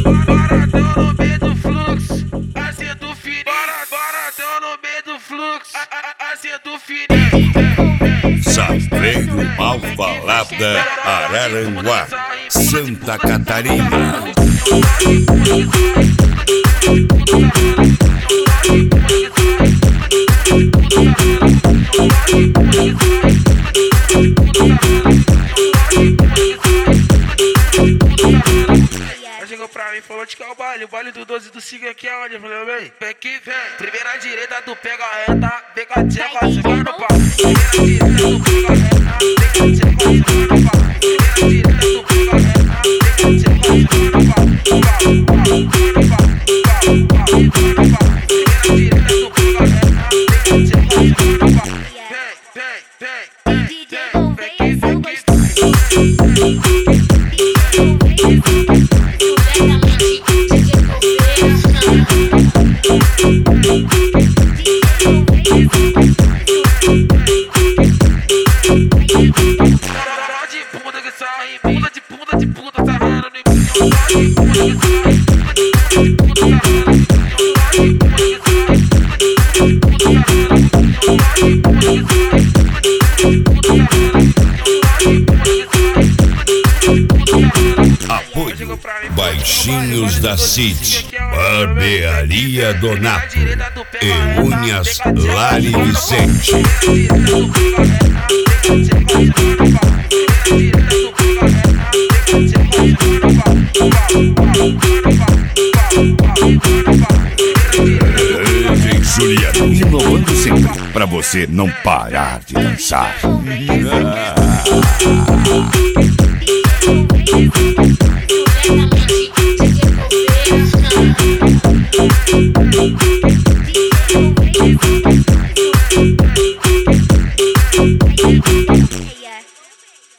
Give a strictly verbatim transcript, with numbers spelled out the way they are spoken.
Baratão no meio do fluxo, assim do fininho. Baratão no meio do fluxo, assim do fininho. Safeiro Malvalada, Araranguá, Santa Catarina. Ela chegou pra mim e falou de que é o baile, o baile do doze do Siga aqui é onde? Eu falei, vem, vem que vem. Primeira direita do pega a reta, vem com a tcheca, você vai no pau. Primeira direita do pega a reta, vem com a tcheca, você vai no pau. Primeira direita do pega a reta, vem com a tcheca, você vai no pau. Primeira direita do pega a reta, vem com a tcheca, você vai no pau. Vem, vem, vem, vem que vem que de bunda que sai, bunda de bunda de puta sarrando no empurrão. Apoio Baixinhos da City, Barbearia Donato e Unhas Lari Vicente. D J Juliano, inovando sempre pra você não parar de dançar. We'll be right back.